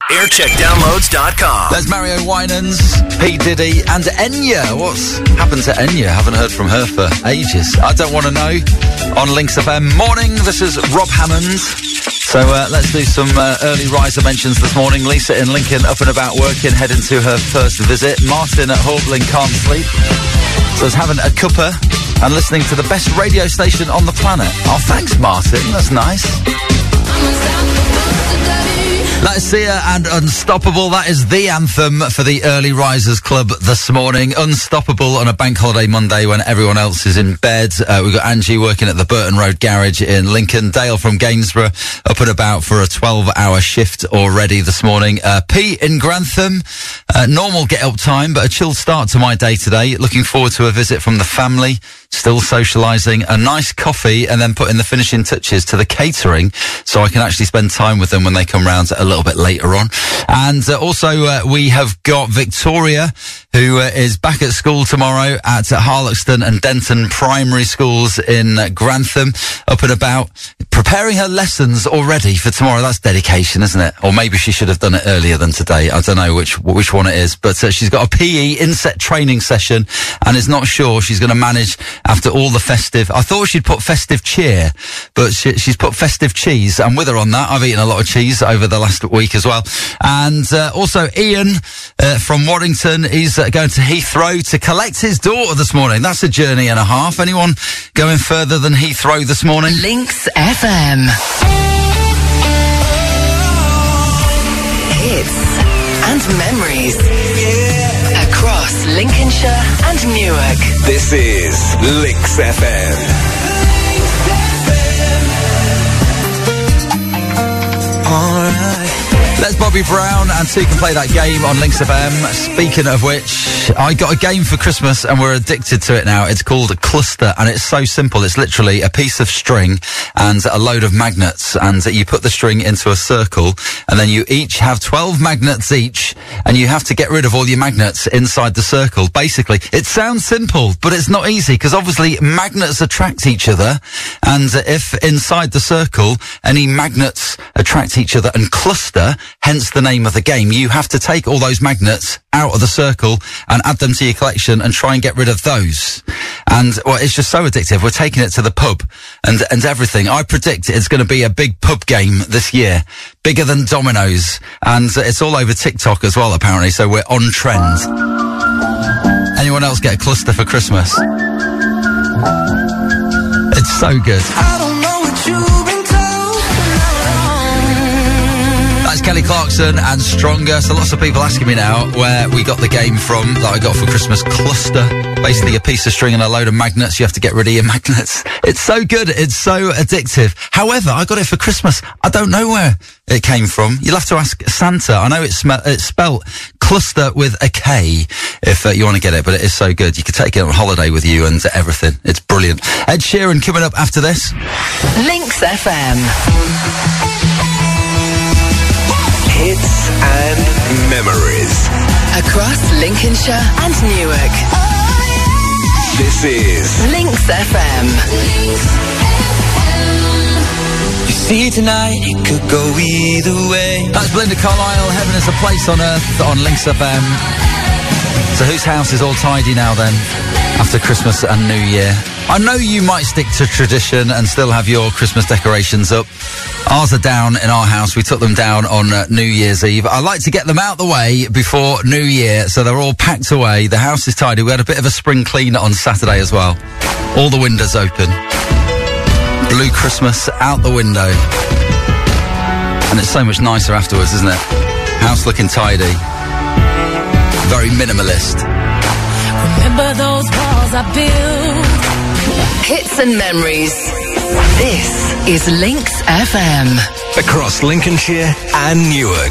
Aircheckdownloads.com. There's Mario Winans, P. Diddy, and Enya. What's happened to Enya? Haven't heard from her for ages. I don't want to know. On Links FM. Morning, this is Rob Hammond. So let's do some early riser mentions this morning. Lisa in Lincoln, up and about working, heading to her first visit. Martin at Hawkling can't sleep. So is having a cuppa and listening to the best radio station on the planet. Oh, thanks, Martin. That's nice. That is Sia and Unstoppable. That is the anthem for the Early Risers Club this morning. Unstoppable on a bank holiday Monday when everyone else is in bed. We've got Angie working at the Burton Road Garage in Lincoln. Dale from Gainsborough up and about for a 12-hour shift already this morning. P in Grantham. Normal get-up time, but a chilled start to my day today. Looking forward to a visit from the family. Still socialising, a nice coffee, and then putting the finishing touches to the catering so I can actually spend time with them when they come round a little bit later on. And also we have got Victoria, who is back at school tomorrow at Harloxton and Denton Primary Schools in Grantham, up and about, preparing her lessons already for tomorrow. That's dedication, isn't it? Or maybe she should have done it earlier than today. I don't know which one it is, but she's got a PE inset training session and is not sure she's going to manage after all the festive. I thought she'd put festive cheer, but she's put festive cheese. I'm with her on that. I've eaten a lot of cheese over the last week as well. And also Ian from Warrington, he's going to Heathrow to collect his daughter this morning. That's a journey and a half. Anyone going further than Heathrow this morning? Links FM. Hits and memories. Across Lincolnshire and Newark. This is Links FM. Alright. Let's Bobby Brown and so you can play that game on Links FM. Speaking of which, I got a game for Christmas and we're addicted to it now. It's called Cluster and it's so simple. It's literally a piece of string and a load of magnets, and you put the string into a circle and then you each have 12 magnets each and you have to get rid of all your magnets inside the circle. Basically, it sounds simple, but it's not easy because obviously magnets attract each other, and if inside the circle any magnets attract each other and cluster, hence the name of the game, you have to take all those magnets out of the circle and add them to your collection and try and get rid of those. And well, it's just so addictive. We're taking it to the pub and everything. I predict it's going to be a big pub game this year, bigger than Domino's, and it's all over TikTok as well apparently, so we're on trend. Anyone else get a cluster for Christmas? It's so good. I don't know what you've been told. That's Kelly Clarkson and Stronger. So lots of people asking me now where we got the game from that I got for Christmas. Cluster. Basically a piece of string and a load of magnets. You have to get rid of your magnets. It's so good. It's so addictive. However, I got it for Christmas. I don't know where it came from. You'll have to ask Santa. I know it's spelt cluster with a K if you want to get it, but it is so good. You could take it on holiday with you and everything. It's brilliant. Ed Sheeran coming up after this. Links FM. Hits and memories. Across Lincolnshire and Newark. This is Links FM. You see tonight, it could go either way. That's Belinda Carlisle, Heaven is a Place on Earth on Links FM. So whose house is all tidy now then, after Christmas and New Year? I know you might stick to tradition and still have your Christmas decorations up. Ours are down in our house. We took them down on New Year's Eve. I like to get them out the way before New Year, so they're all packed away. The house is tidy. We had a bit of a spring clean on Saturday as well. All the windows open. Blue Christmas out the window. And it's so much nicer afterwards, isn't it? House looking tidy. Very minimalist. Remember those walls I built? Hits and memories. This is Links FM. across Lincolnshire and Newark.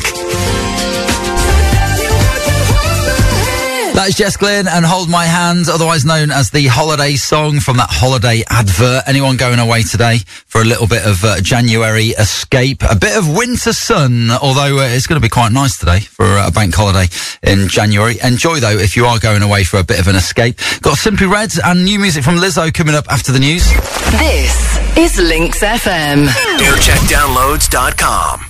That is Jess Glynn and Hold My Hand, otherwise known as the holiday song from that holiday advert. Anyone going away today for a little bit of January escape? A bit of winter sun, although it's going to be quite nice today for a bank holiday in January. Enjoy, though, if you are going away for a bit of an escape. Got Simply Red and new music from Lizzo coming up after the news. This is Links FM. Aircheckdownloads.com.